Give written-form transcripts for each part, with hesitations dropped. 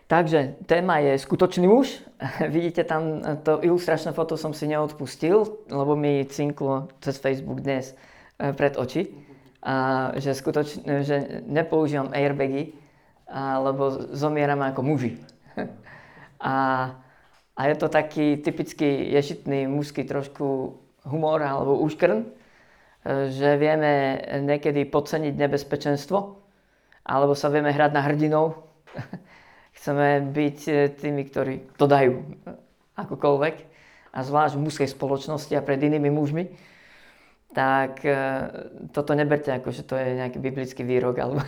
Takže téma je skutočný muž. Vidíte tam, to ilustračné foto som si neodpustil, lebo mi cinklo cez Facebook dnes pred oči. A že nepoužívam airbagy, lebo zomieram ako muži. A je to taký typický ješitný mužský trošku humor alebo úškrn, že vieme niekedy podceniť nebezpečenstvo, alebo sa vieme hrať na hrdinov. Chceme byť tými, ktorí to dajú akokoľvek, a zvlášť v mužskej spoločnosti a pred inými mužmi. Tak toto neberte ako, že to je nejaký biblický výrok. Alebo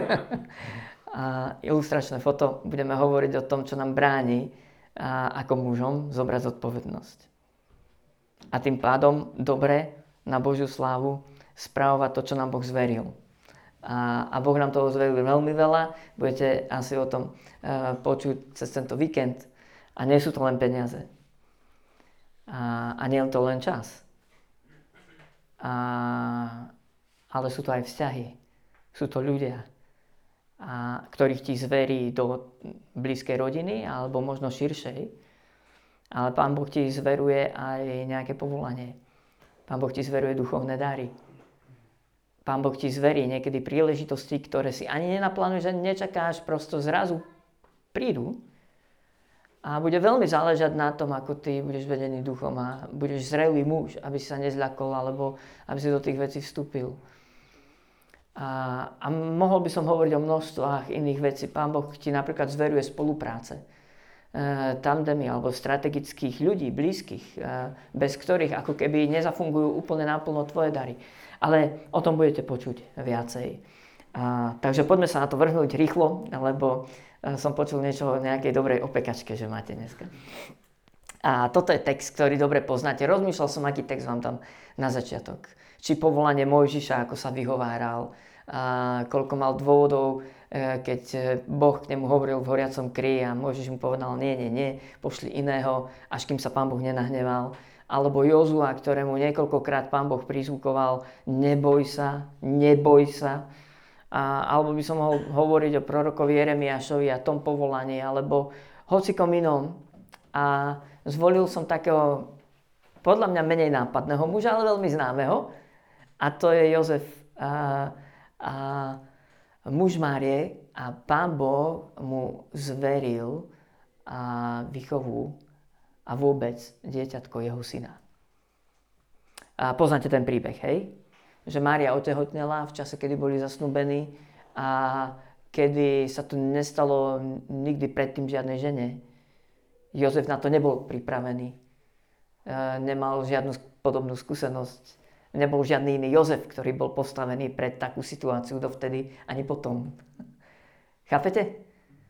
a ilustračné foto, budeme hovoriť o tom, čo nám bráni ako mužom zobrať zodpovednosť. A tým pádom dobre na Božiu slávu správovať to, čo nám Boh zveril. A Boh nám toho zveril veľmi veľa, budete asi o tom počuť cez tento víkend. A nie sú to len peniaze. A nie je to len čas. Ale sú to aj vzťahy. Sú to ľudia, ktorých ti zverí do blízkej rodiny alebo možno širšej. Ale Pán Boh ti zveruje aj nejaké povolanie. Pán Boh ti zveruje duchovné dary. Pán Boh ti zverí niekedy príležitosti, ktoré si ani nenaplánuješ, ani nečakáš, prosto zrazu prídu. A bude veľmi záležať na tom, ako ty budeš vedený duchom a budeš zrelý muž, aby si sa nezľakol alebo aby si do tých vecí vstúpil. A mohol by som hovoriť o množstvách iných vecí. Pán Boh ti napríklad zveruje spolupráce, tandemy alebo strategických ľudí, blízkych, bez ktorých ako keby nezafungujú úplne naplno tvoje dary. Ale o tom budete počuť viacej. Takže poďme sa na to vrhnúť rýchlo, lebo som počul niečo o nejakej dobrej opekačke, že máte dneska. A toto je text, ktorý dobre poznáte. Rozmýšľal som, aký text vám tam na začiatok. Či povolanie Mojžiša, ako sa vyhováral, koľko mal dôvodov, keď Boh k nemu hovoril v horiacom kryji a Mojžiš mu povedal nie, pošli iného, až kým sa Pán Boh nenahneval. Alebo Jozua, ktorému niekoľkokrát Pán Boh prizvukoval neboj sa. Alebo by som mohol hovoriť o prorokovi Jeremiášovi a tom povolaní, alebo hocikom inom. A zvolil som takého, podľa mňa menej nápadného muža, ale veľmi známeho. A to je Jozef, muž Márie, a Pán Boh mu zveril výchovu a vôbec dieťatko jeho syna. A poznáte ten príbeh, hej? Že Mária otehotnela v čase, kedy boli zasnúbení a kedy sa to nestalo nikdy predtým žiadnej žene. Jozef na to nebol pripravený. Nemal žiadnu podobnú skúsenosť. Nebol žiadny iný Jozef, ktorý bol postavený pred takú situáciu dovtedy ani potom. Chápete?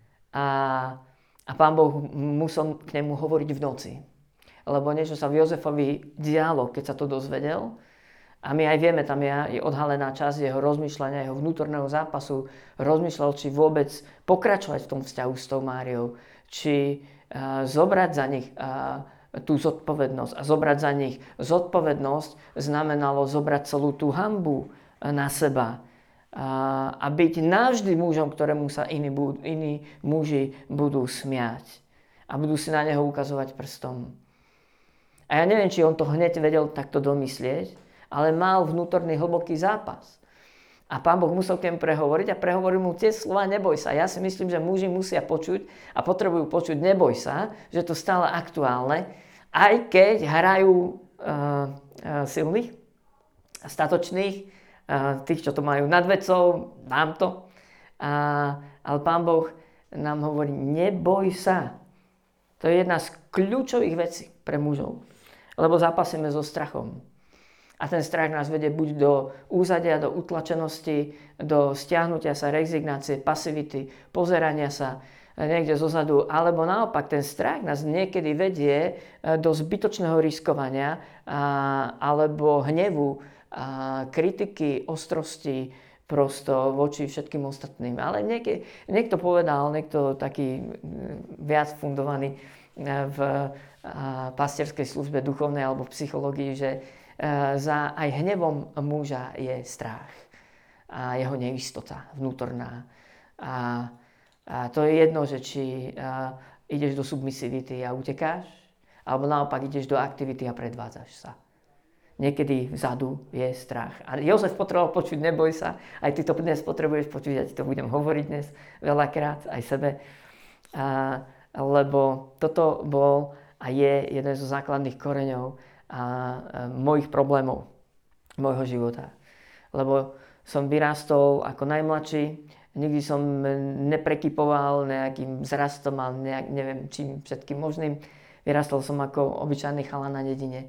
A Pán Boh musel k nemu hovoriť v noci. Lebo niečo sa v Jozefovi dialo, keď sa to dozvedel. A my aj vieme, tam je odhalená časť jeho rozmýšľania, jeho vnútorného zápasu. Rozmýšľal, či vôbec pokračovať v tom vzťahu s tou Máriou. Či zobrať za nich tú zodpovednosť. A zobrať za nich zodpovednosť znamenalo zobrať celú tú hanbu na seba. A byť navždy mužom, ktorému sa iní muži budú smiať. A budú si na neho ukazovať prstom. A ja neviem, či on to hneď vedel takto domyslieť, ale mal vnútorný hlboký zápas. A Pán Boh musel k nemu prehovoriť a prehovoril mu tie slova neboj sa. Ja si myslím, že muži musia počuť a potrebujú počuť neboj sa, že to stále aktuálne, aj keď hrajú silných, statočných, tých, čo to majú nad vecou, dám to. Ale Pán Boh nám hovorí, neboj sa. To je jedna z kľúčových vecí pre mužov. Lebo zápasíme so strachom. A ten strach nás vedie buď do úzadia, do utlačenosti, do stiahnutia sa, rezignácie, pasivity, pozerania sa niekde zozadu, alebo naopak ten strach nás niekedy vedie do zbytočného riskovania alebo hnevu, kritiky, ostrosti prosto voči všetkým ostatným. Ale niekto povedal, niekto taký viac fundovaný v pastierskej službe duchovnej alebo v psychológii, že za aj hnevom muža je strach a jeho neistota vnútorná. A to je jedno, že či ideš do submisivity a utekáš, alebo naopak ideš do aktivity a predvádzaš sa. Niekedy vzadu je strach. A Jozef potreboval počuť, neboj sa, aj ty to dnes potrebuješ počuť, ja ti to budem hovoriť dnes veľakrát, aj sebe. Lebo toto bol a je jeden zo základných koreňov mojich problémov, môjho života. Lebo som vyrástol ako najmladší, nikdy som neprekypoval nejakým vzrastom a neviem čím všetkým možným. Vyrastol som ako obyčajný chalan na dedine.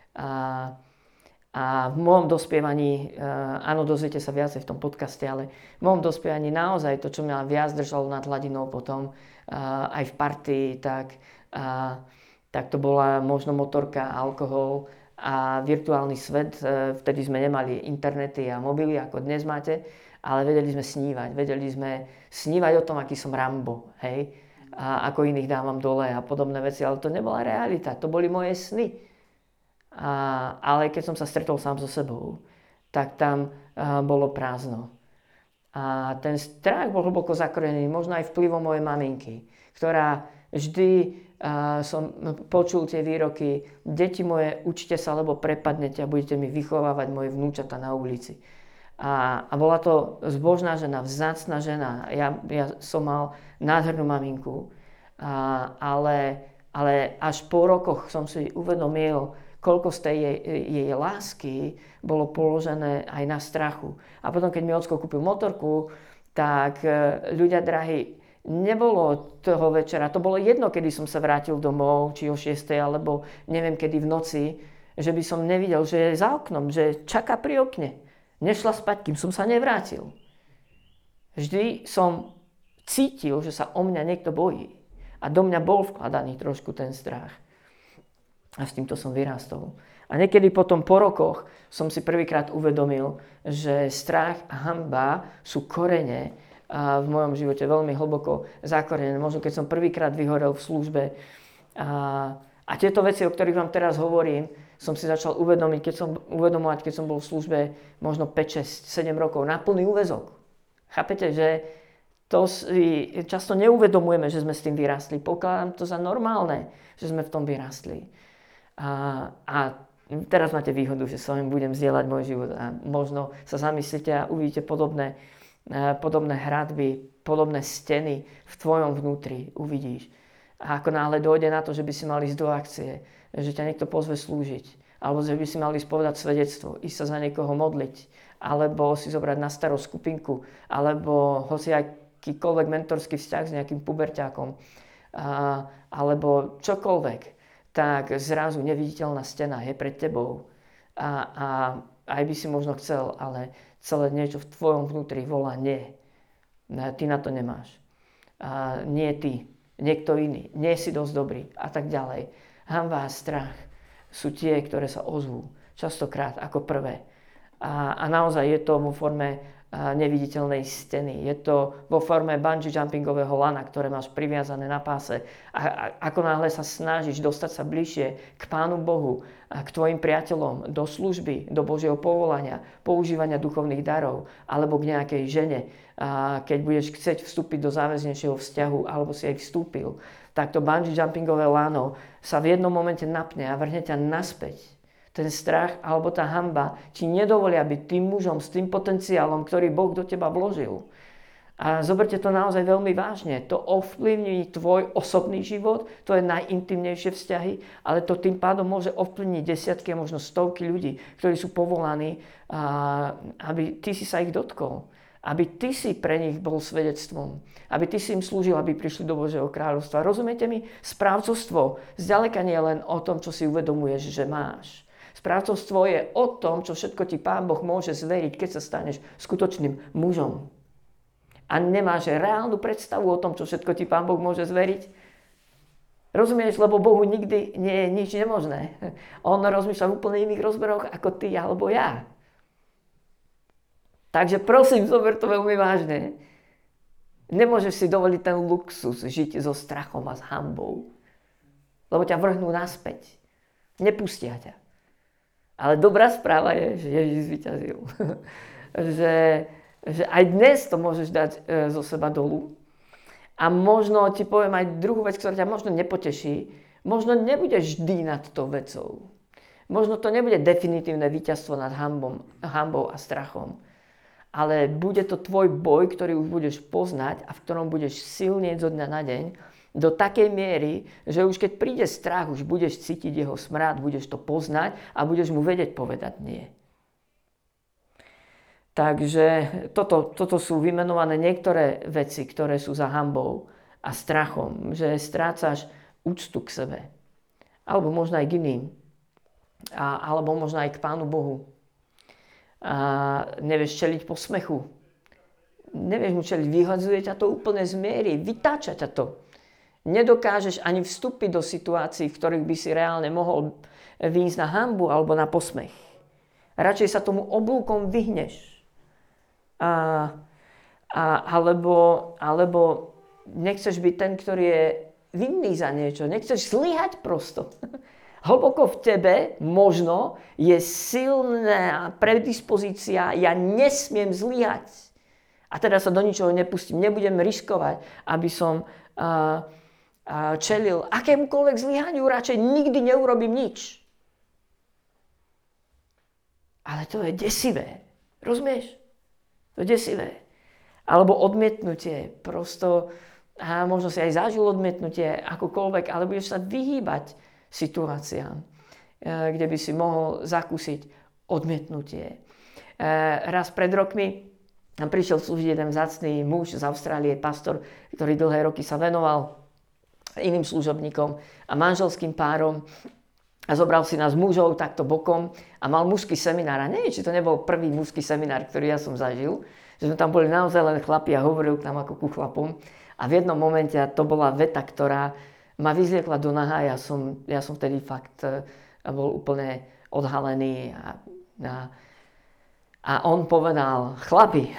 A v môjom dospievaní, áno, dozviete sa viacej v tom podcaste, ale v môjom dospievaní naozaj to, čo mňa viac držalo nad hladinou potom, aj v partii, tak to bola možno motorka, alkohol a virtuálny svet. Vtedy sme nemali internety a mobily, ako dnes máte, ale vedeli sme snívať. Vedeli sme snívať o tom, aký som Rambo, hej? A ako iných dávam dole a podobné veci, ale to nebola realita, to boli moje sny. Ale keď som sa stretol sám so sebou, tak tam bolo prázdno. A ten strach bol hlboko zakorenený, možno aj vplyvom mojej maminky, ktorá vždy som počul tie výroky: deti moje, učte sa, lebo prepadnete a budete mi vychovávať moje vnúčata na ulici. A bola to zbožná žena, vzácna žena. Ja som mal nádhernú maminku, ale až po rokoch som si uvedomil, koľko z tej jej lásky bolo položené aj na strachu. A potom, keď mi ocko kúpil motorku, tak ľudia drahí, nebolo toho večera, to bolo jedno, kedy som sa vrátil domov, či o 6. alebo neviem kedy v noci, že by som nevidel, že je za oknom, že čaká pri okne. Nešla spať, kým som sa nevrátil. Vždy som cítil, že sa o mňa niekto bojí. A do mňa bol vkladaný trošku ten strach. A s týmto som vyrástol. A niekedy potom po rokoch som si prvýkrát uvedomil, že strach a hanba sú korene v mojom živote veľmi hlboko zakorenené. Možno keď som prvýkrát vyhorel v službe. A tieto veci, o ktorých vám teraz hovorím, som si začal uvedomovať, keď som bol v službe možno 5, 6, 7 rokov na plný úväzok. Chápete, že to si často neuvedomujeme, že sme s tým vyrastli. Pokladám to za normálne, že sme v tom vyrastli. A teraz máte výhodu, že s vami budem zdieľať môj život a možno sa zamyslíte a uvidíte podobné hradby, podobné steny v tvojom vnútri uvidíš. A ako náhle dojde na to, že by si mal ísť do akcie, že ťa niekto pozve slúžiť, alebo že by si mal ísť povedať svedectvo, ísť sa za niekoho modliť, alebo si zobrať na starosť skupinku, alebo hoci akýkoľvek mentorský vzťah s nejakým puberťákom, alebo čokoľvek, tak zrazu neviditeľná stena je pred tebou. A aj by si možno chcel, ale celé niečo v tvojom vnútri volá nie. Ty na to nemáš. Nie ty, niekto iný, nie si dosť dobrý a tak ďalej. Hanba a strach sú tie, ktoré sa ozvú častokrát ako prvé. A naozaj je to vo forme neviditeľnej steny. Je to vo forme bungee jumpingového lana, ktoré máš priviazané na páse. A ako náhle sa snažíš dostať sa bližšie k Pánu Bohu, k tvojim priateľom, do služby, do Božieho povolania, používania duchovných darov, alebo k nejakej žene, keď budeš chcieť vstúpiť do záväznejšieho vzťahu, alebo si aj vstúpil, tak to bungee jumpingové lano sa v jednom momente napne a vrhne ťa naspäť. Ten strach alebo tá hanba ti nedovolia byť tým mužom s tým potenciálom, ktorý Boh do teba vložil. A zoberte to naozaj veľmi vážne. To ovplyvní tvoj osobný život, to je najintimnejšie vzťahy, ale to tým pádom môže ovplyvniť desiatky, možno stovky ľudí, ktorí sú povolaní, aby ty si sa ich dotkol. Aby ty si pre nich bol svedectvom. Aby ty si im slúžil, aby prišli do Božieho kráľovstva. Rozumiete mi? Správcovstvo zďaleka nie je len o tom, čo si uvedomuješ, že máš. Správcovstvo je o tom, čo všetko ti Pán Boh môže zveriť, keď sa staneš skutočným mužom. A nemáš reálnu predstavu o tom, čo všetko ti Pán Boh môže zveriť? Rozumieš, lebo Bohu nikdy nie je nič nemožné. On rozmýšľa v úplne iných rozmeroch ako ty alebo ja. Takže prosím, zober to veľmi vážne. Nemôžeš si dovoliť ten luxus žiť so strachom a s hanbou. Lebo ťa vrhnú naspäť. Nepustia ťa. Ale dobrá správa je, že Ježiš zvíťazil. že aj dnes to môžeš dať zo seba dolu. A možno ti poviem aj druhú vec, ktorá ťa možno nepoteší. Možno nebudeš vždy nad tou vecou. Možno to nebude definitívne víťazstvo nad hanbou a strachom. Ale bude to tvoj boj, ktorý už budeš poznať a v ktorom budeš silnieť zo dňa na deň do takej miery, že už keď príde strach, už budeš cítiť jeho smrad, budeš to poznať a budeš mu vedieť povedať nie. Takže toto sú vymenované niektoré veci, ktoré sú za hanbou a strachom, že strácaš úctu k sebe. Alebo možno aj k iným. Alebo možno aj k Pánu Bohu. A nevieš čeliť posmechu. Nevieš mu čeliť, vyhadzuje ťa to úplne z miery, vytáča ťa to. Nedokážeš ani vstúpiť do situácií, v ktorých by si reálne mohol výjsť na hanbu alebo na posmech. Radšej sa tomu oblúkom vyhneš. Alebo nechceš byť ten, ktorý je vinný za niečo. Nechceš zlyhať prosto. Hlboko v tebe možno je silná predispozícia, ja nesmiem zlyhať. A teda sa do ničoho nepustím, nebudem riskovať, aby som čelil akémukoľvek zlyhaniu, radšej nikdy neurobím nič. Ale to je desivé. Rozumieš? To je desivé. Alebo odmietnutie. Prosto, možno si aj zažil odmietnutie, akokoľvek, ale budeš sa vyhýbať situáciám, kde by si mohol zakúsiť odmietnutie. Raz pred rokmi prišiel slúžiť jeden vzácny muž z Austrálie, pastor, ktorý dlhé roky sa venoval iným služobníkom a manželským párom. A zobral si nás mužov takto bokom a mal mužský seminár. A neviem, či to nebol prvý mužský seminár, ktorý ja som zažil. Že sme tam boli naozaj len chlapi a hovoril k nám ako ku chlapom. A v jednom momente to bola veta, ktorá ma vyzliekla do naha. Ja som vtedy fakt bol úplne odhalený. A on povedal, chlapi,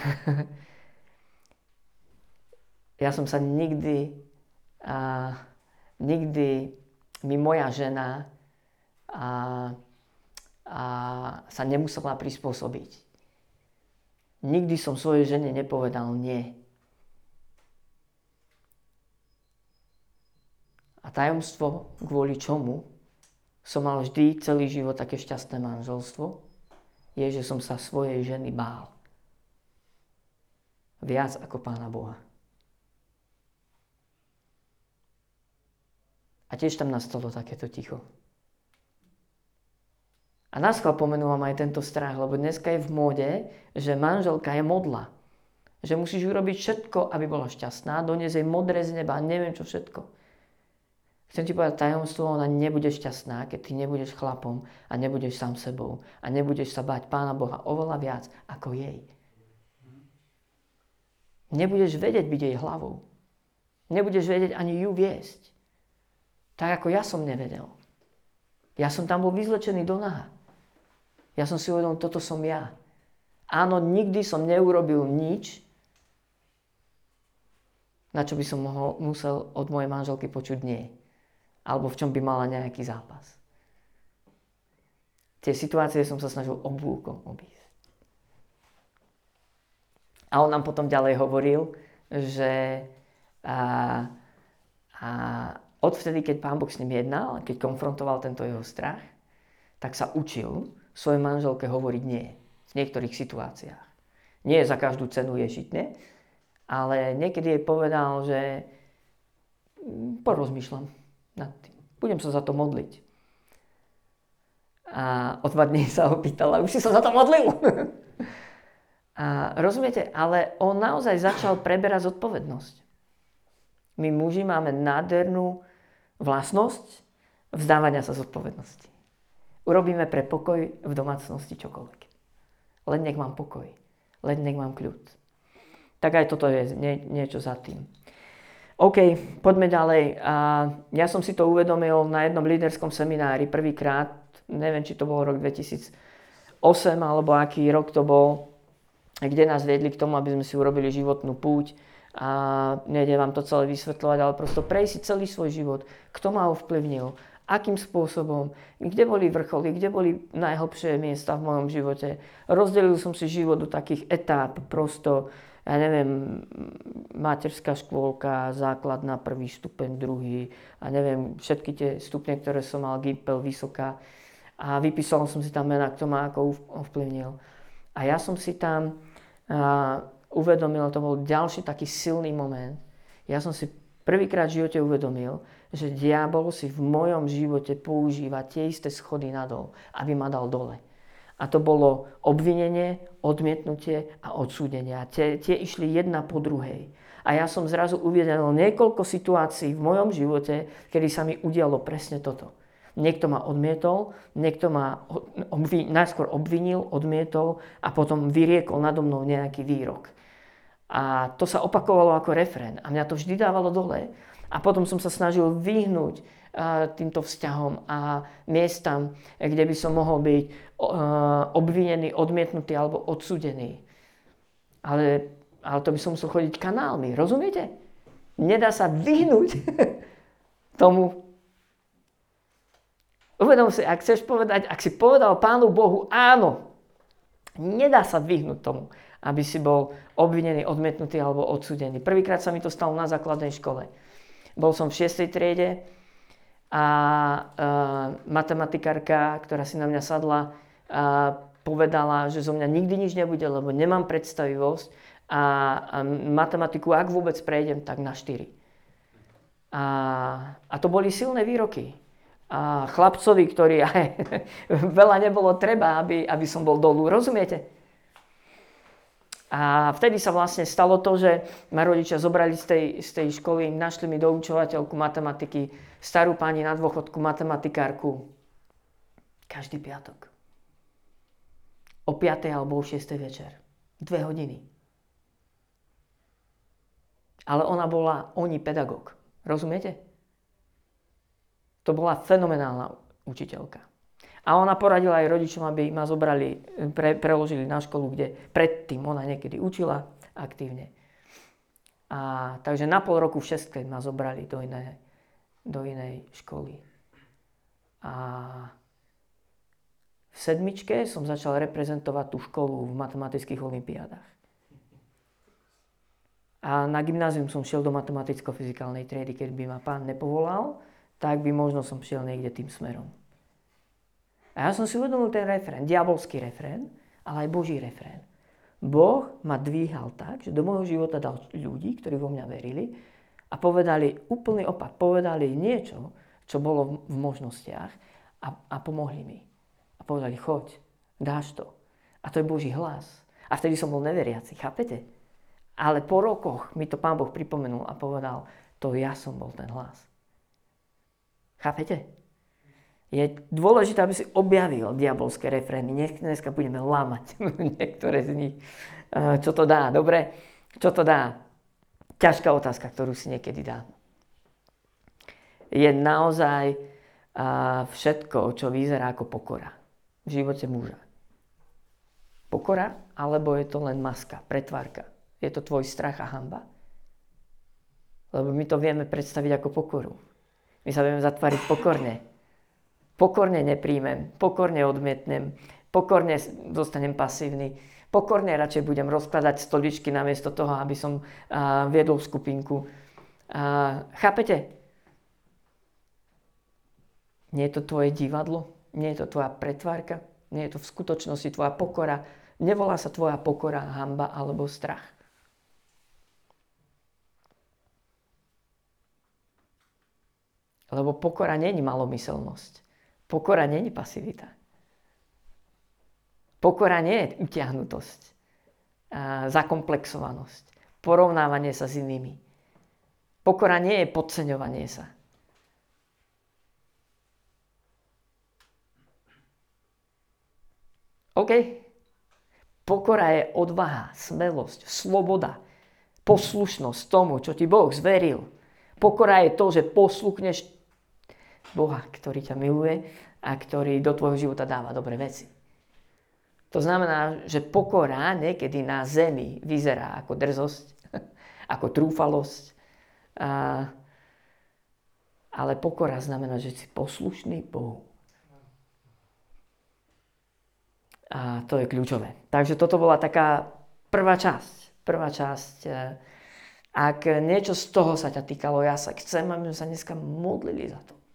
ja som sa nikdy mi moja žena sa nemusela prispôsobiť. Nikdy som svojej žene nepovedal nie. A tajomstvo, kvôli čomu som mal vždy celý život také šťastné manželstvo, je, že som sa svojej ženy bál. Viac ako Pána Boha. A tiež tam nastalo takéto ticho. A naschvál pomenúvam aj tento strach, lebo dneska je v móde, že manželka je modla. Že musíš urobiť všetko, aby bola šťastná, doniesť jej modré z neba, neviem čo všetko. Chcem ti povedať tajomstvo, ona nebude šťastná, keď ty nebudeš chlapom a nebudeš sám sebou a nebudeš sa báť Pána Boha oveľa viac ako jej. Nebudeš vedieť byť jej hlavou. Nebudeš vedieť ani ju viesť. Tak ako ja som nevedel. Ja som tam bol vyzlečený do naha. Ja som si uvedomil, toto som ja. Áno, nikdy som neurobil nič, na čo by som musel od mojej manželky počuť nie. Alebo v čom by mala nejaký zápas. Tie situácie som sa snažil oblúkom obísť. A on nám potom ďalej hovoril, že odvtedy, keď Pán Boh s ním jednal, keď konfrontoval tento jeho strach, tak sa učil svojej manželke hovoriť nie v niektorých situáciách. Nie za každú cenu ježiť nie, ale niekedy jej povedal, že porozmýšľam nad tým. Budem sa za to modliť. A o 2 dní sa ho pýtala, už si sa za to modlil? A rozumiete, ale on naozaj začal preberať zodpovednosť. My muži máme nádhernú vlastnosť vzdávania sa zodpovednosti. Urobíme pre pokoj v domácnosti čokoľvek. Len nech mám pokoj. Len nech mám kľud. Tak aj toto je niečo za tým. OK, poďme ďalej. Ja som si to uvedomil na jednom líderskom seminári prvýkrát. Neviem, či to bol rok 2008 alebo aký rok to bol, kde nás viedli k tomu, aby sme si urobili životnú púť. A nejdem vám to celé vysvetľovať, ale prosto prejsť celý svoj život. Kto ma ovplyvnil? Akým spôsobom? Kde boli vrcholy? Kde boli najhlbšie miesta v mojom živote? Rozdelil som si život do takých etáp. Prosto ja neviem, materská škôlka, základná, prvý stupeň, druhý, a neviem, všetky tie stupne, ktoré som mal, Gimpel, vysoká. A vypísal som si tam mená, kto ma ako ovplyvnil. A ja som si tam uvedomil, to bol ďalší taký silný moment. Ja som si prvýkrát v živote uvedomil, že diabol si v mojom živote používa tie isté schody nadol, aby ma dal dole. A to bolo obvinenie, odmietnutie a odsúdenie. A tie išli jedna po druhej. A ja som zrazu uvedomil niekoľko situácií v mojom živote, kedy sa mi udialo presne toto. Niekto ma odmietol, niekto ma najskôr obvinil, odmietol a potom vyriekol nado mnou nejaký výrok. A to sa opakovalo ako refrén a mňa to vždy dávalo dole. A potom som sa snažil vyhnúť týmto vzťahom a miestam, kde by som mohol byť obvinený, odmietnutý alebo odsúdený. Ale to by som musel chodiť kanálmi, rozumiete? Nedá sa vyhnúť tomu. Uvedom si, ak chceš povedať, ak si povedal Pánu Bohu áno, nedá sa vyhnúť tomu, aby si bol obvinený, odmietnutý alebo odsúdený. Prvýkrát sa mi to stalo na základnej škole. Bol som v 6. triede a matematikárka, ktorá si na mňa sadla, povedala, že zo mňa nikdy nič nebude, lebo nemám predstavivosť a matematiku, ak vôbec prejdem, tak na 4. A to boli silné výroky. A chlapcovi, ktorý veľa nebolo treba, aby som bol dolu, rozumiete? A vtedy sa vlastne stalo to, že ma rodičia zobrali z tej školy, našli mi doučovateľku matematiky, starú pani na dôchodku, matematikárku. Každý piatok. O 5. alebo o 6. večer. 2 hodiny. Ale ona bola pedagóg. Rozumiete? To bola fenomenálna učiteľka. A ona poradila aj rodičom, aby ma zobrali, preložili na školu, kde predtým ona niekedy učila aktívne. Takže na pol roku v 6. ma zobrali do inej školy. A v 7. som začal reprezentovať tú školu v matematických olympiádach. A na gymnázium som šiel do matematicko-fyzikálnej triedy, keď by ma pán nepovolal, tak by možno som šiel niekde tým smerom. A ja som si uvedomil ten refrén, diabolský refrén, ale aj Boží refrén. Boh ma dvíhal tak, že do môjho života dal ľudí, ktorí vo mňa verili a povedali úplný opak. Povedali niečo, čo bolo v možnostiach a pomohli mi. A povedali, choď, dáš to. A to je Boží hlas. A vtedy som bol neveriaci, chápete? Ale po rokoch mi to Pán Boh pripomenul a povedal, to ja som bol ten hlas. Chápete? Je dôležité, aby si objavil diabolské refrény. Dneska budeme lámať niektoré z nich. Čo to dá? Dobre? Čo to dá? Ťažká otázka, ktorú si niekedy dá. Je naozaj všetko, čo vyzerá ako pokora v živote muža. Pokora? Alebo je to len maska, pretvárka? Je to tvoj strach a hanba? Lebo my to vieme predstaviť ako pokoru. My sa vieme zatváriť pokorne. Pokorne nepríjmem, pokorne odmietnem, pokorne zostanem pasívny, pokorne radšej budem rozkladať stoličky namiesto toho, aby som viedol skupinku. Chápete? Nie je to tvoje divadlo? Nie je to tvoja pretvárka? Nie je to v skutočnosti tvoja pokora? Nevolá sa tvoja pokora, hanba alebo strach? Lebo pokora nie je malomyselnosť. Pokora nie je pasivita. Pokora nie je utiahnutosť, zakomplexovanosť, porovnávanie sa s inými. Pokora nie je podceňovanie sa. OK? Pokora je odvaha, smelosť, sloboda, poslušnosť tomu, čo ti Boh zveril. Pokora je to, že posluchneš Boha, ktorý ťa miluje a ktorý do tvojho života dáva dobré veci. To znamená, že pokora niekedy na zemi vyzerá ako drzosť, ako trúfalosť, ale pokora znamená, že si poslušný Bohu. A to je kľúčové. Takže toto bola taká prvá časť. prvá časť. Ak niečo z toho sa ťa týkalo, ja sa chcem, aby sme sa dneska modlili za to.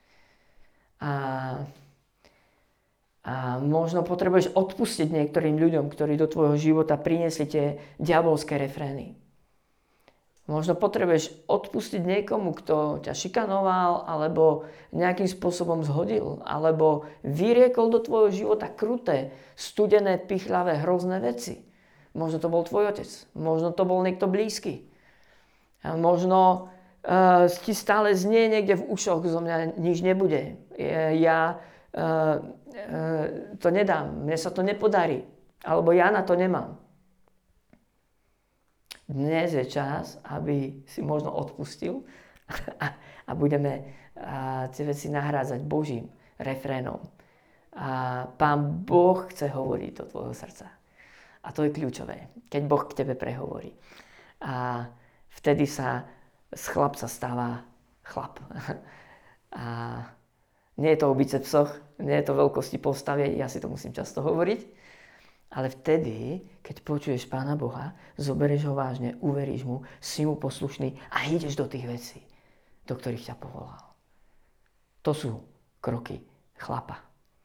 A možno potrebuješ odpustiť niektorým ľuďom, ktorí do tvojho života priniesli tie diabolské refrény. Možno potrebuješ odpustiť niekomu, kto ťa šikanoval, alebo nejakým spôsobom zhodil, alebo vyriekol do tvojho života kruté, studené, pichľavé, hrozné veci. Možno to bol tvoj otec, možno to bol niekto blízky. A možno ti stále znie niekde v ušoch, zo mňa nič nebude. Ja to nedám, mne sa to nepodarí, alebo ja na to nemám. Dnes je čas, aby si možno odpustil a budeme tie veci nahrádzať Božím refrénom. A Pán Boh chce hovoriť do tvojho srdca. A to je kľúčové, keď Boh k tebe prehovorí. A vtedy sa z chlapca stáva chlap. A nie je to o bicepsoch, nie je to veľkosti postavy, ja si to musím často hovoriť. Ale vtedy, keď počuješ Pána Boha, zoberieš ho vážne, uveríš mu, si mu poslušný a ideš do tých vecí, do ktorých ťa povolal. To sú kroky chlapa.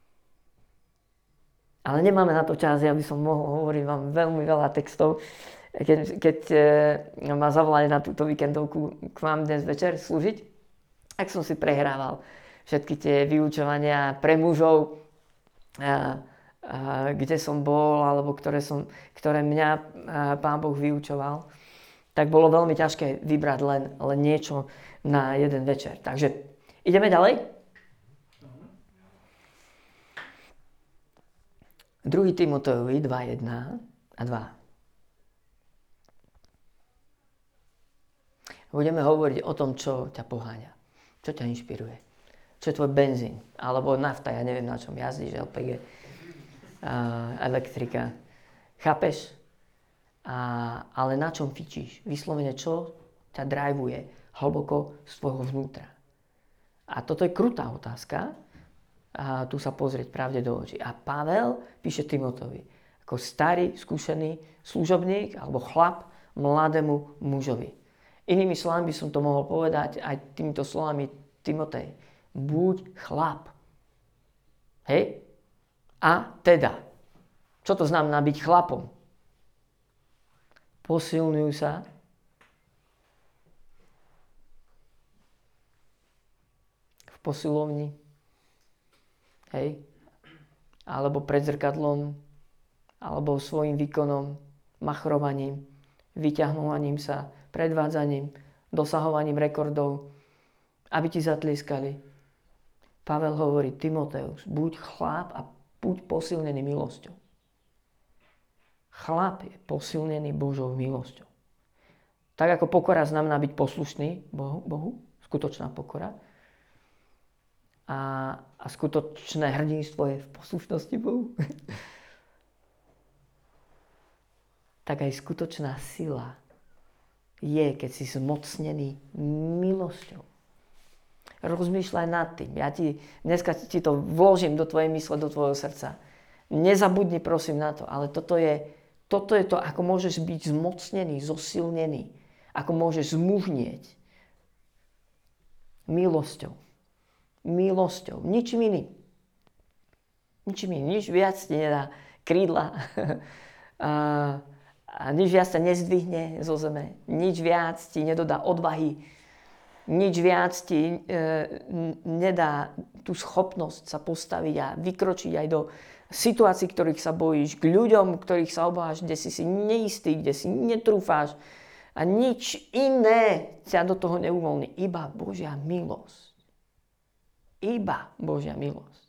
Ale nemáme na to čas, ja by som mohol hovoriť vám veľmi veľa textov. Keď ma zavolali na túto víkendovku k vám dnes večer slúžiť, tak som si prehrával všetky tie vyučovania pre mužov, kde som bol, alebo ktoré mňa Pán Boh vyučoval, tak bolo veľmi ťažké vybrať len niečo na jeden večer. Takže ideme ďalej. 2. Timotejovi 2.1 a 2. Budeme hovoriť o tom, čo ťa poháňa, čo ťa inšpiruje, čo je tvoj benzín, alebo nafta, ja neviem, na čom jazdíš, LPG, elektrika. Chápeš? Ale na čom fičíš? Vyslovene, čo ťa drivuje hlboko z tvojho vnútra. A toto je krutá otázka. A tu sa pozrieť pravde do očí. A Pavel píše Timotovi, ako starý, skúsený služobník alebo chlap mladému mužovi. Inými slovami by som to mohol povedať aj týmito slovami Timotej. Buď chlap. Hej? A teda, čo to znamená byť chlapom? Posilňuj sa. V posilovni. Hej? Alebo pred zrkadlom, alebo svojim výkonom, machrovaním, vyťahňovaním sa, predvádzaním, dosahovaním rekordov, aby ti zatlieskali. Pavel hovorí, Timoteus, buď chlap a buď posilnený milosťou. Chlap je posilnený Božou milosťou. Tak ako pokora znamená byť poslušný Bohu, skutočná pokora, a skutočné hrdinstvo je v poslušnosti Bohu, tak aj skutočná sila je, keď si zmocnený milosťou. Rozmýšľaj nad tým. Dneska ti to vložím do tvojej mysle, do tvojho srdca. Nezabudni prosím na to, ale toto je to, ako môžeš byť zmocnený, zosilnený, ako môžeš zmužnieť milosťou. Milosťou. Ničím iným. Nič viac ti nedá krídla. A nič viac ťa nezdvihne zo zeme. Nič viac ti nedodá odvahy. Nič viac ti nedá tú schopnosť sa postaviť a vykročiť aj do situácií, ktorých sa bojíš, k ľuďom, ktorých sa obávaš, kde si neistý, kde si netrúfáš. A nič iné ťa do toho neuvoľní. Iba Božia milosť. Iba Božia milosť.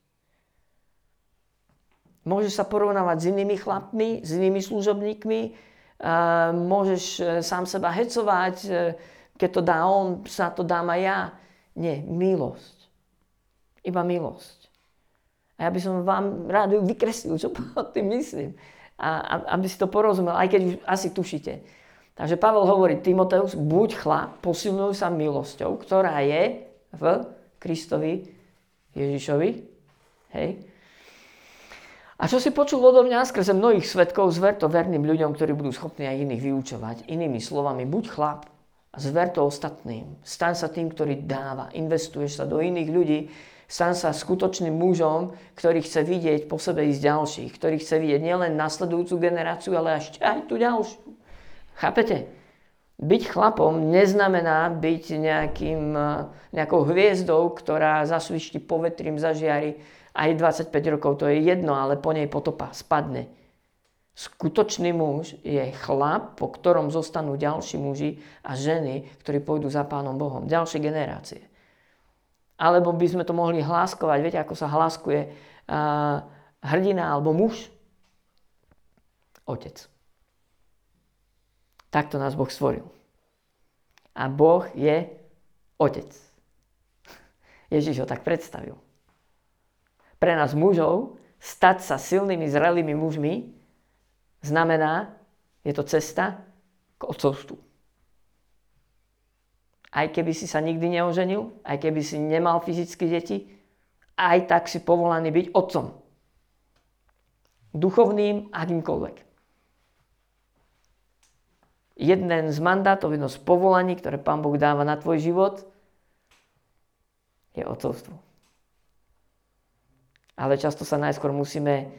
Môžeš sa porovnávať s inými chlapmi, s inými služobníkmi, môžeš sám seba hecovať, keď to dá on, sa to dám aj ja. Nie, milosť. Iba milosť. A ja by som vám rád vykreslil, čo tým myslím. A aby si to porozumel, aj keď už asi tušíte. Takže Pavel hovorí, Timoteus, buď chlap, posilňuj sa milosťou, ktorá je v Kristovi Ježišovi. Hej. A čo si počul odo mňa skrze mnohých svedkov, zver to verným ľuďom, ktorí budú schopní aj iných vyučovať. Inými slovami, buď chlap a zver to ostatným. Staň sa tým, ktorý dáva. Investuješ sa do iných ľudí. Staň sa skutočným mužom, ktorý chce vidieť po sebe ísť ďalších. Ktorý chce vidieť nielen nasledujúcu generáciu, ale ešte aj tú ďalšiu. Chápete? Byť chlapom neznamená byť nejakou hviezdou, ktorá zasvišti povetrím, zažiari. Aj 25 rokov, to je jedno, ale po nej potopa, spadne. Skutočný muž je chlap, po ktorom zostanú ďalší muži a ženy, ktorí pôjdu za Pánom Bohom. Ďalšie generácie. Alebo by sme to mohli hláskovať. Viete, ako sa hláskuje hrdina alebo muž? Otec. Takto nás Boh stvoril. A Boh je otec. Ježiš ho tak predstavil. Pre nás mužov stať sa silnými, zrelými mužmi znamená, je to cesta k otcovstvu. Aj keby si sa nikdy neoženil, aj keby si nemal fyzické deti, aj tak si povolaný byť otcom. Duchovným, akýmkoľvek. Jeden z mandátov, jedno z povolaní, ktoré Pán Boh dáva na tvoj život, je otcovstvo. Ale často sa najskôr musíme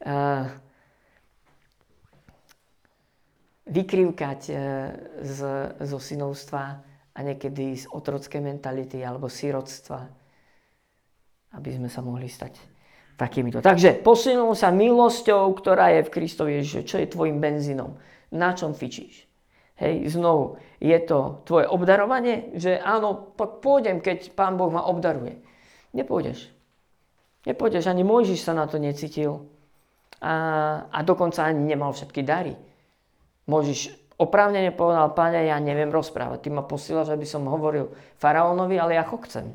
vykrývkať zo synovstva a niekedy z otrockej mentality alebo sirotstva, aby sme sa mohli stať takýmito. Takže posilnil sa milosťou, ktorá je v Kristovi Ježišovi. Čo je tvojim benzínom? Na čom fičíš? Hej, znovu, je to tvoje obdarovanie? Že áno, pak pôjdem, keď Pán Boh ma obdaruje. Nepôjdeš. Nepôjdeš, ani Mojžiš sa na to necítil. A dokonca ani nemal všetky dary. Mojžiš oprávnene povedal, Pane, ja neviem rozprávať. Ty ma posílaš, aby som hovoril faraónovi, ale ja ho chcem.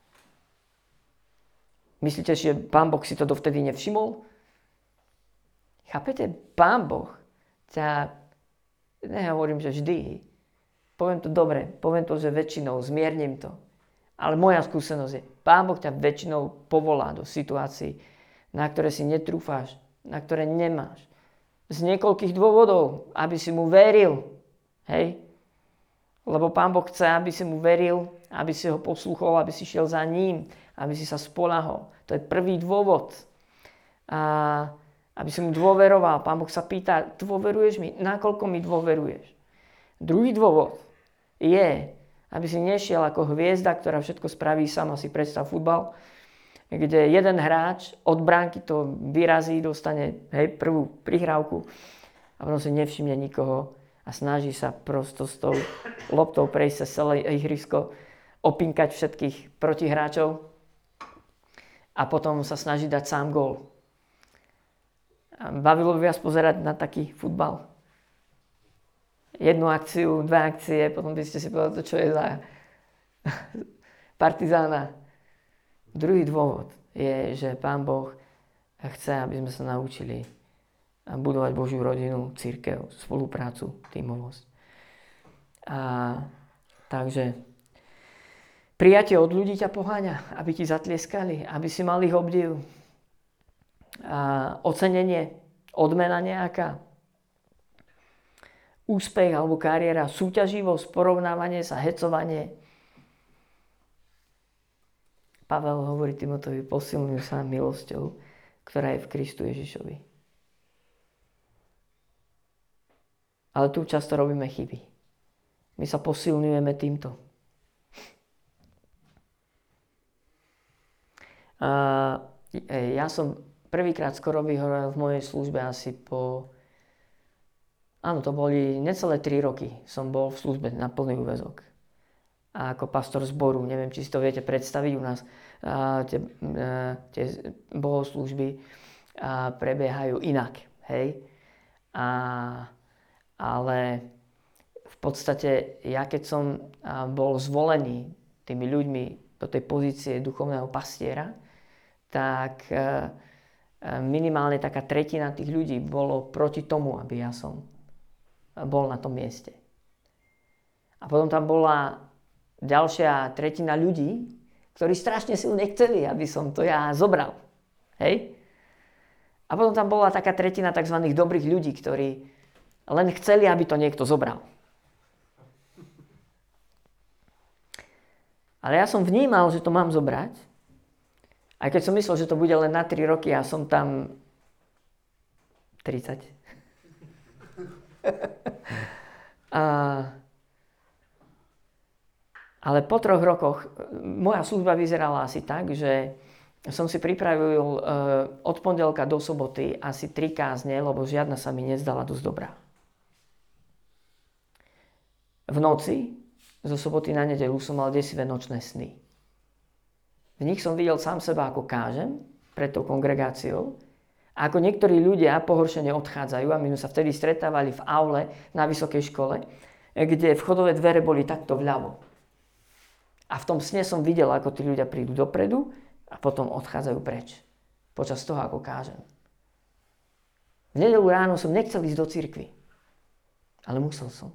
Myslíte, že Pán Boh si to dovtedy nevšimol? Chápete? Pán Boh ťa, nehovorím, že vždy, poviem to dobre, poviem to, že väčšinou, zmiernim to. Ale moja skúsenosť je, Pán Boh ťa väčšinou povolá do situácií, na ktoré si netrúfáš, na ktoré nemáš. Z niekoľkých dôvodov, aby si mu veril. Hej? Lebo Pán Boh chce, aby si mu veril, aby si ho poslúchol, aby si šiel za ním, aby si sa spoľahol. To je prvý dôvod. A aby si mu dôveroval. Pán Boh sa pýta, dôveruješ mi? Nakoľko mi dôveruješ? Druhý dôvod je, aby si nešiel ako hviezda, ktorá všetko spraví sama. Si predstav futbal, kde jeden hráč od bránky to vyrazí, dostane prvú prihrávku a potom si nevšimne nikoho a snaží sa prosto s tou loptou prejsť cez celé ihrisko, opinkať všetkých protihráčov a potom sa snaží dať sám gól. Bavilo by vás pozerať na taký futbal? Jednu akciu, dve akcie, potom by ste si povedali, čo je za partizána. Druhý dôvod je, že Pán Boh chce, aby sme sa naučili budovať Božiu rodinu, cirkev, spoluprácu, tímovosť. Takže prijatie od ľudí ťa poháňa, aby ti zatlieskali, aby si mal ich obdiv. Ocenenie, odmena nejaká. Úspech alebo kariéra, súťaživosť, porovnávanie sa, hecovanie. Pavel hovorí Timoteovi, posilňuj sa milosťou, ktorá je v Kristu Ježišovi. Ale tu často robíme chyby. My sa posilňujeme týmto. Ja som prvýkrát skoro vyhorel v mojej službe asi po... Áno, to boli necelé 3 roky. Som bol v službe na plný úväzok. A ako pastor zboru, neviem, či si to viete predstaviť, u nás tie bohoslúžby prebiehajú inak. Hej? Ale v podstate ja keď som bol zvolený tými ľuďmi do tej pozície duchovného pastiera, tak minimálne taká tretina tých ľudí bolo proti tomu, aby ja som bol na tom mieste. A potom tam bola ďalšia tretina ľudí, ktorí strašne silne chceli, aby som to ja zobral. Hej? A potom tam bola taká tretina tzv. Dobrých ľudí, ktorí len chceli, aby to niekto zobral. Ale ja som vnímal, že to mám zobrať. Aj keď som myslel, že to bude len na 3 roky a som tam 30. Ale po 3 rokoch moja služba vyzerala asi tak, že som si pripravil od pondelka do soboty asi 3 kázne, lebo žiadna sa mi nezdala dosť dobrá. V noci, zo soboty na nedeľu som mal desivé nočné sny. V nich som videl sám seba, ako kážem pred tou kongregáciou a ako niektorí ľudia pohoršene odchádzajú a my sme sa vtedy stretávali v aule na vysokej škole, kde vchodové dvere boli takto vľavo. A v tom sne som videl, ako tí ľudia prídu dopredu a potom odchádzajú preč. Počas toho, ako kážem. V nedeľu ráno som nechcel ísť do cirkvi. Ale musel som.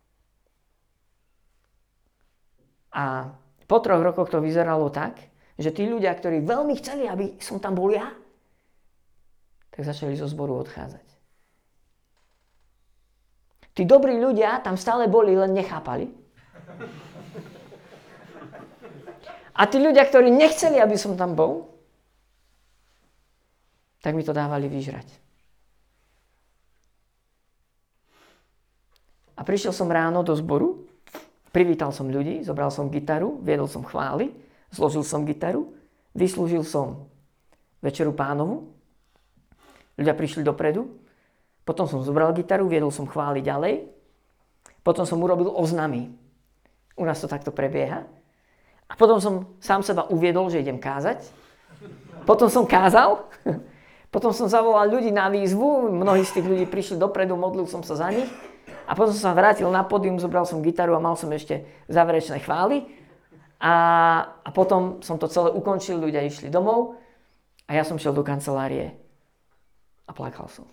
A po 3 rokoch to vyzeralo tak, že tí ľudia, ktorí veľmi chceli, aby som tam bol ja, tak začali zo zboru odchádzať. Tí dobrí ľudia tam stále boli, len nechápali. A tí ľudia, ktorí nechceli, aby som tam bol, tak mi to dávali vyžrať. A prišiel som ráno do zboru, privítal som ľudí, zobral som gitaru, viedol som chvály, zložil som gitaru, vyslúžil som večeru Pánovu, ľudia prišli dopredu, potom som zobral gitaru, viedol som chvály ďalej, potom som urobil oznamy. U nás to takto prebieha. A potom som sám seba uviedol, že idem kázať. Potom som kázal. Potom som zavolal ľudí na výzvu. Mnohí z tých ľudí prišli dopredu, modlil som sa za nich. A potom som sa vrátil na pódium, zobral som gitaru a mal som ešte záverečné chvály. A potom som to celé ukončil, ľudia išli domov. A ja som šiel do kancelárie a plakal som.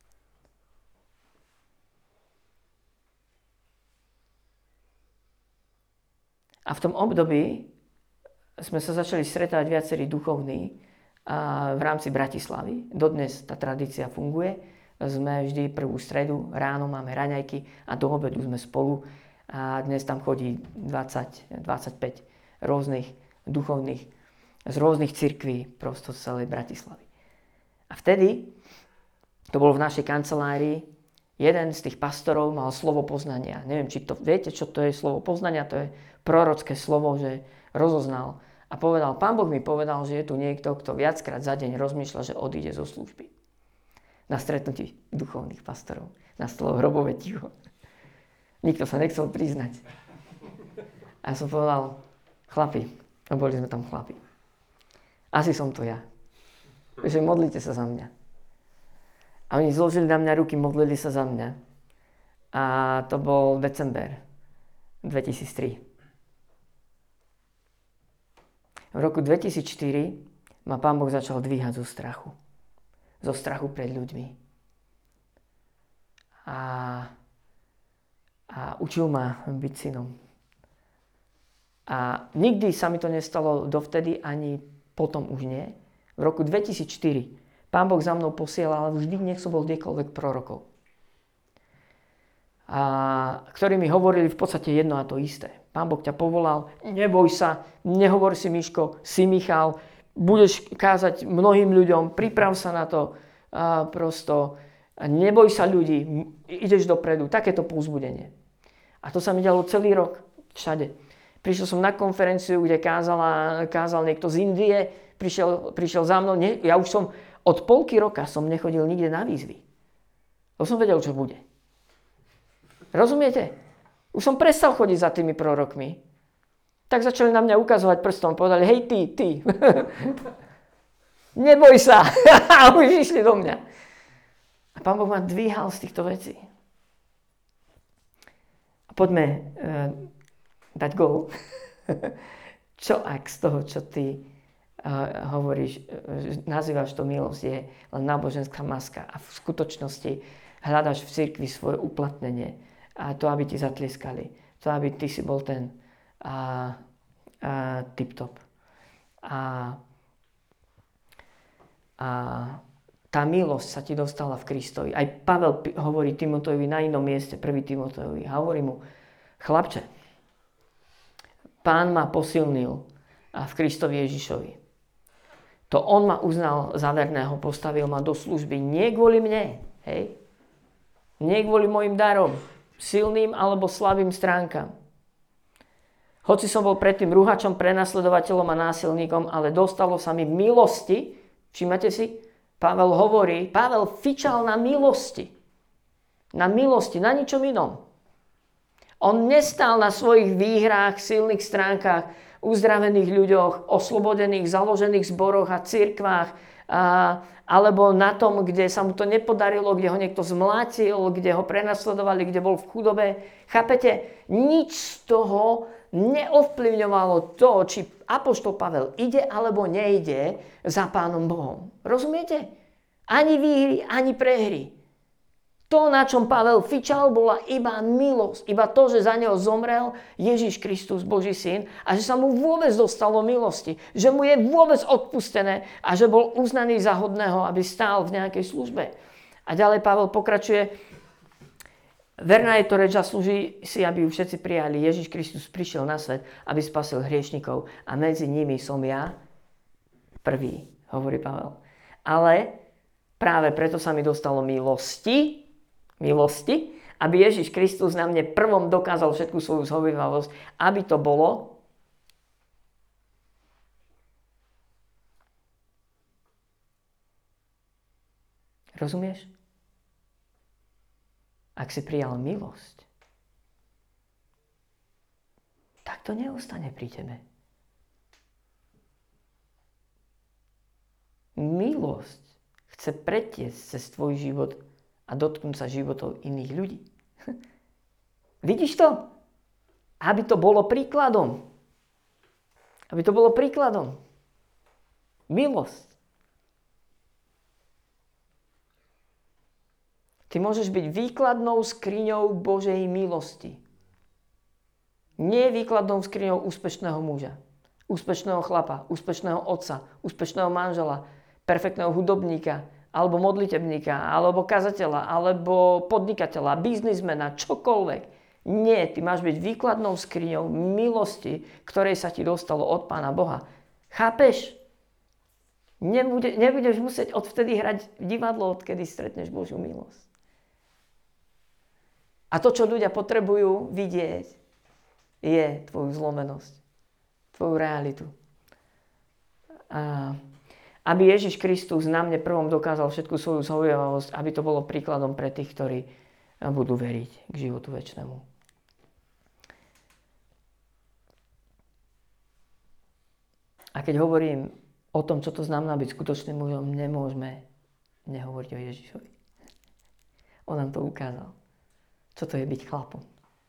A v tom období sme sa začali stretávať viacerí duchovní v rámci Bratislavy. Dodnes tá tradícia funguje. Sme vždy prvú stredu, ráno máme raňajky a do obedu sme spolu. A dnes tam chodí 20-25 rôznych duchovných z rôznych cirkví prosto z celej Bratislavy. A vtedy, to bolo v našej kancelárii, jeden z tých pastorov mal slovo poznania. Neviem, či to viete, čo to je slovo poznania. To je prorocké slovo, že rozoznal. A povedal, Pán Boh mi povedal, že je tu niekto, kto viackrát za deň rozmýšľa, že odíde zo služby. Na stretnutí duchovných pastorov. Nastalo hrobové ticho. Nikto sa nechcel priznať. A ja som povedal, chlapi, a boli sme tam chlapi. Asi som to ja. Že modlite sa za mňa. A oni zložili na mňa ruky, modlili sa za mňa. A to bol december 2003. V roku 2004 ma Pán Boh začal dvíhať zo strachu. Zo strachu pred ľuďmi. A učil ma byť synom. A nikdy sa mi to nestalo dovtedy, ani potom už nie. V roku 2004 Pán Boh za mnou posielal vždy, nech som bol kdekoľvek prorokov. Ktorí mi hovorili v podstate jedno a to isté. Pán Boh ťa povolal, neboj sa, nehovor si Miško, si Michal, budeš kázať mnohým ľuďom, priprav sa na to, neboj sa ľudí, ideš dopredu, takéto povzbudenie. A to sa mi dialo celý rok, všade. Prišiel som na konferenciu, kde kázal niekto z Indie, prišiel za mnou, ja už som od polky roka som nechodil nikde na výzvy. To som vedel, čo bude. Rozumiete? Už som prestal chodiť za tými prorokmi. Tak začali na mňa ukazovať prstom. Povedali, hej ty. Neboj sa. A už išli do mňa. A Pán Boh ma dvíhal z týchto vecí. A poďme dať go. Čo ak z toho, čo ty hovoríš, nazývaš to milosť, je len náboženská maska a v skutočnosti hľadaš v cirkvi svoje uplatnenie a to, aby ti zatlieskali, to, aby ty si bol ten tip-top. A Tá milosť sa ti dostala v Kristovi. Aj Pavel hovorí Timotejovi na inom mieste, 1. Timotejovi. A hovorí mu, chlapče, Pán ma posilnil v Kristovi Ježišovi. To on ma uznal za verného, postavil ma do služby nie kvôli mne, hej? Nie kvôli mojim darom, silným alebo slabým stránkam. Hoci som bol predtým rúhačom, prenasledovateľom a násilníkom, ale dostalo sa mi milosti. Všimate si? Pavel fičal na milosti. Na milosti, na ničom inom. On nestál na svojich výhrách, silných stránkach, uzdravených ľuďoch, oslobodených, založených zboroch a cirkvách, alebo na tom, kde sa mu to nepodarilo, kde ho niekto zmlátil, kde ho prenasledovali, kde bol v chudobe. Chápete? Nič z toho neovplyvňovalo to, či apoštol Pavel ide alebo nejde za Pánom Bohom. Rozumiete? Ani výhry, ani prehry. To, na čom Pavel fičal, bola iba milosť. Iba to, že za neho zomrel Ježiš Kristus, Boží syn, a že sa mu vôbec dostalo milosti. Že mu je vôbec odpustené a že bol uznaný za hodného, aby stál v nejakej službe. A ďalej Pavel pokračuje. Verná je to reč a slúži si, aby ju všetci prijali. Ježiš Kristus prišiel na svet, aby spasil hriešnikov. A medzi nimi som ja prvý, hovorí Pavel. Ale práve preto sa mi dostalo milosti, aby Ježiš Kristus na mne prvom dokázal všetku svoju zhovivavosť, aby to bolo rozumieš? Ak si prijal milosť, tak to neostane pri tebe. Milosť chce pretiecť cez tvoj život a dotknúť sa životov iných ľudí. Vidíš to? Aby to bolo príkladom. Aby to bolo príkladom. Milosť. Ty môžeš byť výkladnou skriňou Božej milosti. Nie výkladnou skriňou úspešného muža, úspešného chlapa, úspešného otca, úspešného manžela, perfektného hudobníka, alebo modlitebníka, alebo kazateľa, alebo podnikateľa, biznismena, čokoľvek. Nie, ty máš byť výkladnou skriňou milosti, ktorej sa ti dostalo od Pána Boha. Chápeš? Nebudeš musieť odvtedy hrať divadlo, odkedy stretneš Božiu milosť. A to, čo ľudia potrebujú vidieť, je tvoju zlomenosť, tvoju realitu. Aby Ježiš Kristus na mne prvom dokázal všetku svoju zhovivavosť, aby to bolo príkladom pre tých, ktorí budú veriť k životu večnému. A keď hovorím o tom, čo to znamená byť skutočným mužom, nemôžeme nehovoriť o Ježišovi. On nám to ukázal. Čo to je byť chlapom.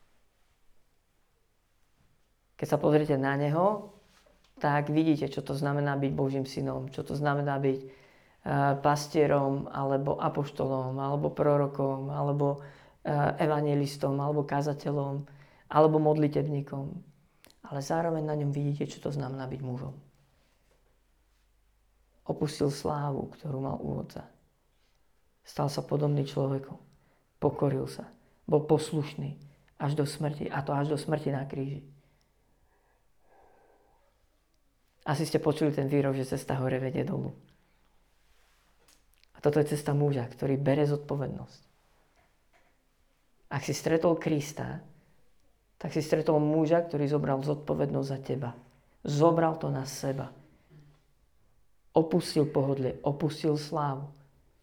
Keď sa pozriete na neho, tak vidíte, čo to znamená byť Božím synom, čo to znamená byť pastierom, alebo apoštolom, alebo prorokom, alebo evangelistom, alebo kazateľom, alebo modlitebníkom. Ale zároveň na ňom vidíte, čo to znamená byť mužom. Opustil slávu, ktorú mal u Otca. Stal sa podobný človeku. Pokoril sa. Bol poslušný až do smrti, a to až do smrti na kríži. Asi ste počuli ten výrok, že cesta hore vedie dolu. A toto je cesta muža, ktorý bere zodpovednosť. Ak si stretol Krista, tak si stretol muža, ktorý zobral zodpovednosť za teba. Zobral to na seba. Opustil pohodlie, opustil slávu.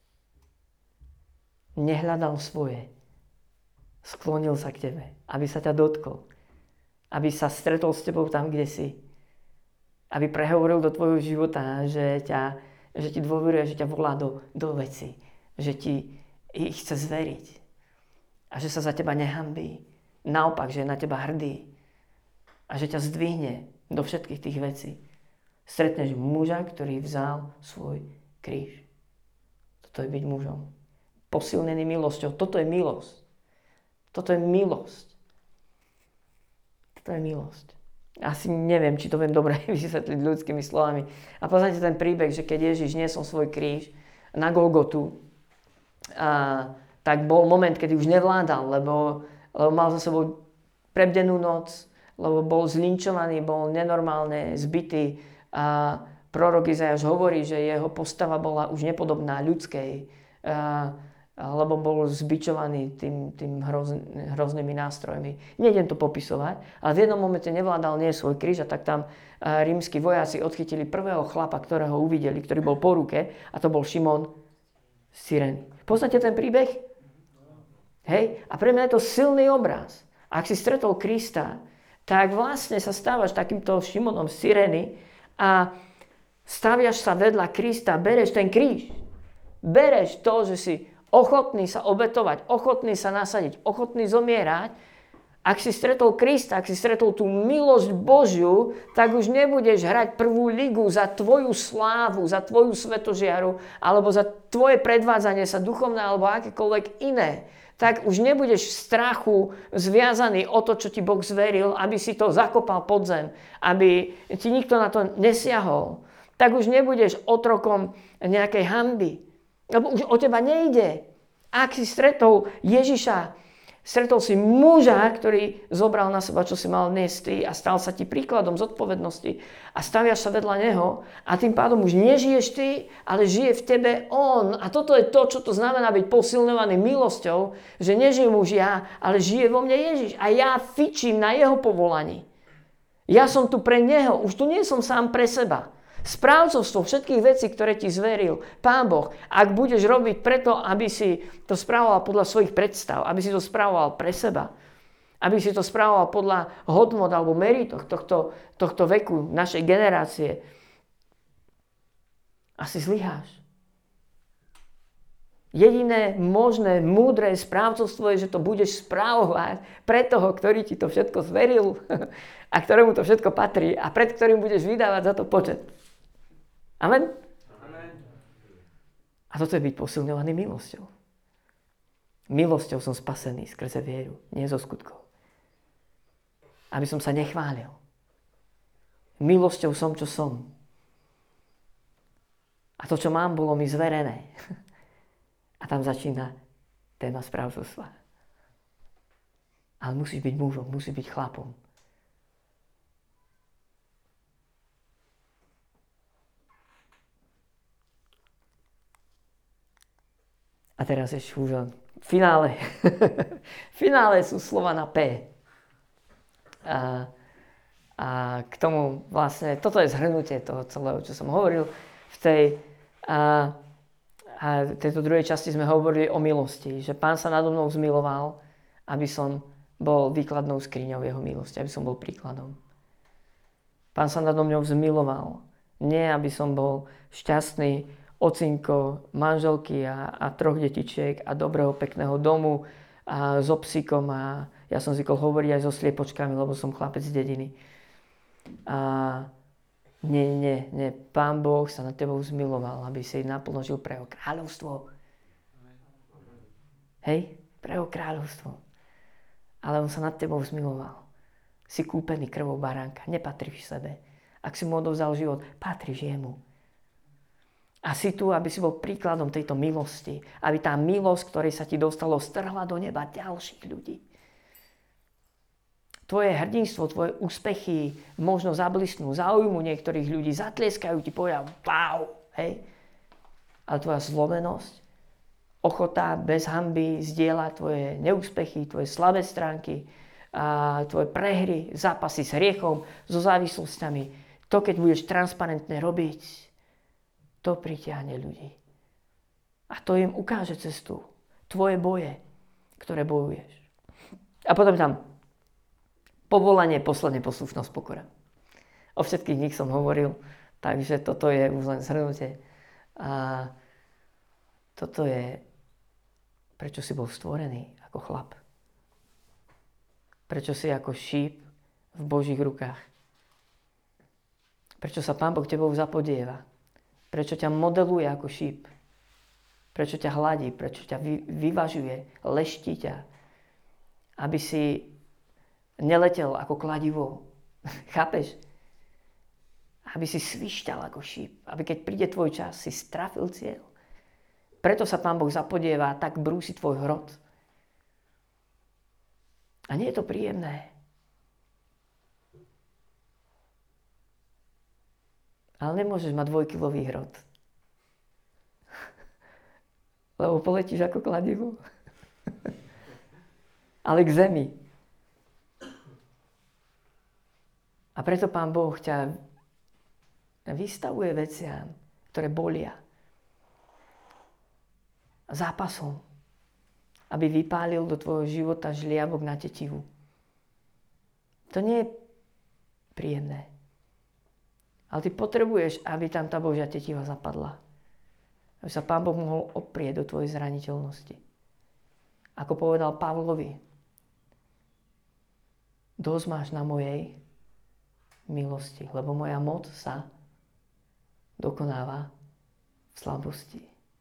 Nehľadal svoje. Sklonil sa k tebe, aby sa ťa dotkol. Aby sa stretol s tebou tam, kde si. Aby prehovoril do tvojho života, že ti dôveruje, že ťa volá do veci. Že ti ich chce zveriť. A že sa za teba nehanbí. Naopak, že je na teba hrdý. A že ťa zdvihne do všetkých tých vecí. Stretneš muža, ktorý vzal svoj kríž. Toto je byť mužom. Posilnený milosťou. Toto je milosť. Toto je milosť. Toto je milosť. Asi neviem, či to viem dobre vysvetliť ľudskými slovami. A pozrite ten príbeh, že keď Ježiš niesol svoj kríž na Golgotu, tak bol moment, kedy už nevládal, lebo mal za sebou prebdenú noc, lebo bol zlinčovaný, bol nenormálne zbitý. A prorok Izaiáš hovorí, že jeho postava bola už nepodobná ľudskej, lebo bol zbičovaný tým hroznými nástrojmi. Nejdem to popisovať, ale v jednom momente nevládal nie svoj kríž a tak tam rímski vojaci odchytili prvého chlapa, ktorého uvideli, ktorý bol po ruke, a to bol Šimon z Cyreny. Poznáte ten príbeh? Hej? A pre mňa je to silný obraz. Ak si stretol Krista, tak vlastne sa stávaš takýmto Šimonom z Cyreny a staviaš sa vedľa Krista, bereš ten kríž. Bereš to, že si ochotný sa obetovať, ochotný sa nasadiť, ochotný zomierať. Ak si stretol Krista, ak si stretol tú milosť Božiu, tak už nebudeš hrať prvú ligu za tvoju slávu, za tvoju svetožiaru, alebo za tvoje predvádzanie sa duchovné, alebo akékoľvek iné. Tak už nebudeš v strachu zviazaný o to, čo ti Boh zveril, aby si to zakopal pod zem, aby ti nikto na to nesiahol. Tak už nebudeš otrokom nejakej hanby. Lebo už o teba nejde. Ak si stretol Ježiša, stretol si muža, ktorý zobral na seba, čo si mal niesť ty, a stal sa ti príkladom zodpovednosti a staviaš sa vedľa neho a tým pádom už nežiješ ty, ale žije v tebe on. A toto je to, čo to znamená byť posilňovaný milosťou, že nežijem už ja, ale žije vo mne Ježiš a ja fičím na jeho povolaní. Ja som tu pre neho, už tu nie som sám pre seba. Správcovstvo všetkých vecí, ktoré ti zveril Pán Boh, ak budeš robiť preto, aby si to spravoval podľa svojich predstav, aby si to spravoval pre seba, aby si to spravoval podľa hodnot alebo meritok tohto veku, našej generácie, asi zlyháš. Jediné možné, múdre správcovstvo je, že to budeš správovať pre toho, ktorý ti to všetko zveril a ktorému to všetko patrí a pred ktorým budeš vydávať za to počet. Amen? Amen. A toto je byť posilňovaný milosťou. Milosťou som spasený skrze vieru, nie zo skutkov. Aby som sa nechválil. Milosťou som, čo som. A to, čo mám, bolo mi zverené. A tam začína téma správcovstva. Ale musíš byť mužom, musíš byť chlapom. A teraz ešte už v finále. V finále sú slova na P. A k tomu vlastne, toto je zhrnutie toho celého, čo som hovoril. V tejto druhej časti sme hovorili o milosti, že Pán sa nado mnou zmiloval, aby som bol výkladnou skriňou jeho milosti, aby som bol príkladom. Pán sa nado mnou zmiloval, nie aby som bol šťastný ocinko, manželky a 3 detičiek a dobrého, pekného domu a so psíkom a ja som zvykol hovoriť aj so sliepočkami, lebo som chlapec z dediny. A nie. Pán Boh sa nad tebou zmiloval, aby si naplno žil pre jeho kráľovstvo. Hej? Pre jeho kráľovstvo. Ale on sa nad tebou zmiloval. Si kúpený krvou baránka, nepatríš sebe. Ak si mu odovzdal život, patríš jemu. A si tu, aby si bol príkladom tejto milosti. Aby tá milosť, ktorej sa ti dostalo, strhla do neba ďalších ľudí. Tvoje hrdinstvo, tvoje úspechy možno zablistnú, zaujmu niektorých ľudí, zatlieskajú ti, povedia wow, hej. Ale tvoja zlomenosť, ochota bez hanby zdieľať tvoje neúspechy, tvoje slabé stránky, a tvoje prehry, zápasy s hriechom, so závislosťami, to, keď budeš transparentne robiť, to pritiahne ľudí. A to im ukáže cestu. Tvoje boje, ktoré bojuješ. A potom tam povolanie, poslanie, poslušnosť, pokora. O všetkých nich som hovoril, takže toto je už len zhrnutie. A toto je, prečo si bol stvorený ako chlap. Prečo si ako šíp v Božích rukách. Prečo sa Pán Boh tebou zapodieva. Prečo ťa modeluje ako šíp? Prečo ťa hladí? Prečo ťa vyvažuje? Leští ťa? Aby si neletel ako kladivo. Chápeš? Aby si svišťal ako šíp. Aby keď príde tvoj čas, si strafil cieľ. Preto sa Pán Boh zapodieva, tak brúsi tvoj hrot. A nie je to príjemné. Ale nemôžeš mať 2-kilový hrot. Lebo poletíš ako kladivo. Ale k zemi. A preto Pán Boh ťa vystavuje veciam, ktoré bolia. Zápasom. Aby vypálil do tvojho života žliabok na tetivu. To nie je príjemné. Ale ty potrebuješ, aby tam tá Božia tetiva zapadla. Aby sa Pán Boh mohol oprieť do tvojej zraniteľnosti. Ako povedal Pavlovi, dosť máš na mojej milosti, lebo moja moc sa dokonáva v slabosti.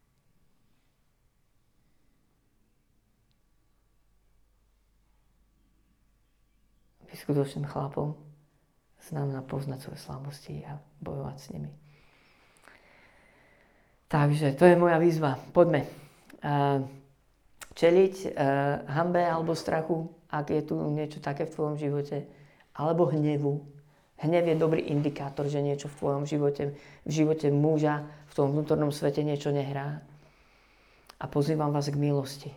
Byť skutočným chlapom znamená poznať svoje slabosti a bojovať s nimi. Takže to je moja výzva. Poďme čeliť hanbe alebo strachu, ak je tu niečo také v tvojom živote, alebo hnevu. Hnev je dobrý indikátor, že niečo v tvojom živote, v živote muža, v tom vnútornom svete niečo nehrá. A pozývam vás k milosti.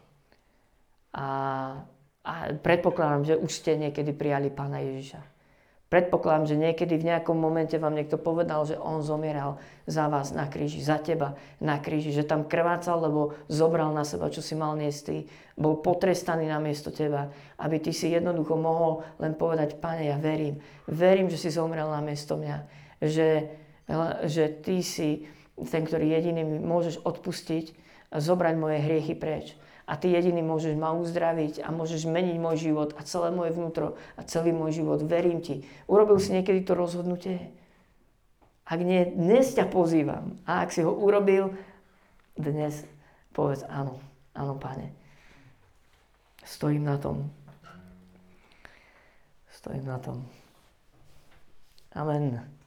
A predpokladám, že už ste niekedy prijali Pána Ježiša. Predpokladám, že niekedy v nejakom momente vám niekto povedal, že on zomieral za vás na kríži, za teba na kríži, že tam krvácal, lebo zobral na seba, čo si mal niesť ty. Bol potrestaný namiesto teba, aby ty si jednoducho mohol len povedať, Pane, ja verím. Verím, že si zomrel namiesto mňa. Že ty si ten, ktorý jediný mi môžeš odpustiť a zobrať moje hriechy preč. A ty jediný môžeš ma uzdraviť a môžeš meniť môj život a celé moje vnútro a celý môj život. Verím ti. Urobil si niekedy to rozhodnutie? Ak nie, dnes ťa pozývam. A ak si ho urobil, dnes povedz áno. Áno, Pane. Stojím na tom. Stojím na tom. Amen.